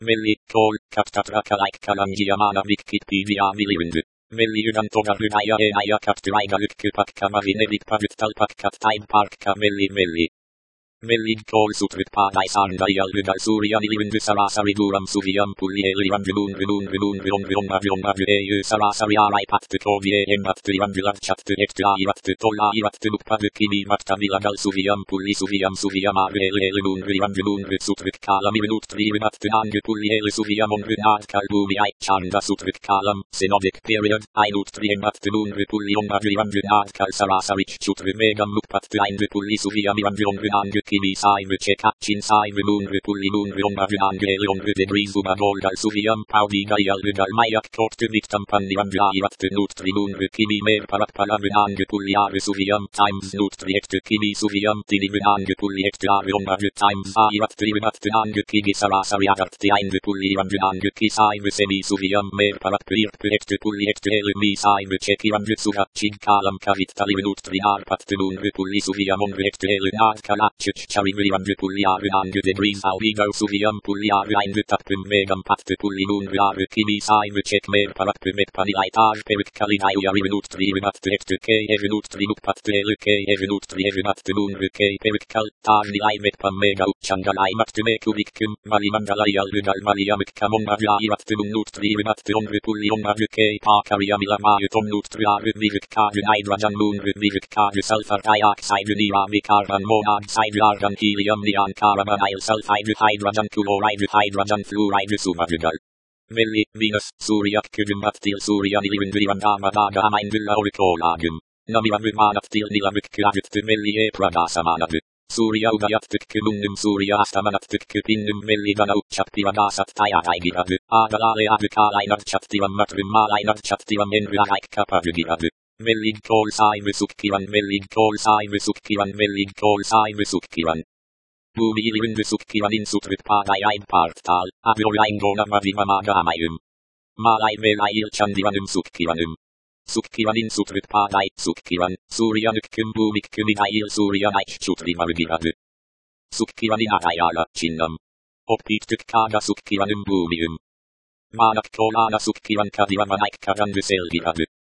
Melli, kol, kattatraka kalangiamana Wikipedia milivindu. Melli udantogarudaya enaya kattuaiga ykkupakka marinerit pavuttalpakkat taidparkka melli. Mellid kol sutrut padaisandajal rudal suryan ilivindu sarasari duram suviyam pullielivan vilun aviu sarasari arai pattu kovie embattu ivanvilav chattu ektu aivattu tolla aivattu lukpadu kimi matta viladal suviyam avielun vilun sutrut kalam ivinut trivimattu nangu pullieli suviyam onrunad kalbumi aichanda sutrut kalam synodic period ainut triembattu lunru pullion avivanrunad kal sarasarich chutru megam lukpattu ainru pulli suviyam ivanrunangu kimi saivu cekachin saivu lunru pulli lunru onavunangu elionru degrees ubadolgal suviyam paudigayal rudal mayak kortu victam pannivanvaivattu nutri lunru kimi mer parakpalavunangu pulli aru suviyam times nutri ektu kimi suviyam tinivunangu pulli ektu aru onavu times aivattu ivimattu nangu kigi sarasari agartti ainru pulli ivanvunangu ki saivu semi suviyam mer parakpirpu ektu pulli ektu elumi saivu cekivanvu suhachig kalam kavittalivinutri arpattu lunru pulli suviyam onru ektu elunad kalachich charivivanvu pulli aru nangu degrees alvigo suviyam pulli aru ainru tappum megam pattu pulli lunru aru kimi saivu cek mer parakpu metpani aitaj peruk kalidai yarivinutri ivimattu ektu ke evinutri lukpattu elu ke evinutri evimattu lunru ke peruk kal tajni ai metpam mega uchangalai mattu mekuvikkum malimandalai alrudal maliamukam onavaivattu unnutri ivimattu onru pulli onavu ke pakariamilamayu tomnutri aru vivukkaju hydrogen lunru vivukkaju sulfur dioxide niami carbon monoxide argon helium neon carbonyl sulfide hydrogen chloride hydrogen fluoride sumavudal. Melli, Venus, Suryakkudum aptil suryanilivindrivan damadaga amaindulla orikolagum. Namivanvumanaptil nilamukkavuttu melli epradasamaanadu. Surya udayattukkununnum surya astamanattukkupinnum melli dana uchattivadasat tajagaigiradu. Adalale adukalainadchattivam matrum malainadchattivam enruagaikkapadugiradu. Mellid kol saivusukkivan mellid kol saivusukkivan mellid kol saivusukkivan. Bumi ilivindusukkivan insutrut padai aidpartal, avuroraingona mavimamagamayum. Malai melai ilchandivanum sukkivanum. Sukkivan insutrut padai sukkivan, suryanukkum bumikkum inail suryanait chutrimarugiradu. Sukkivan inarayala chinnam. Oppittukkaga sukkivanum bumium. Manak kolana sukkivan kadivamanaikkadandu selgiradu.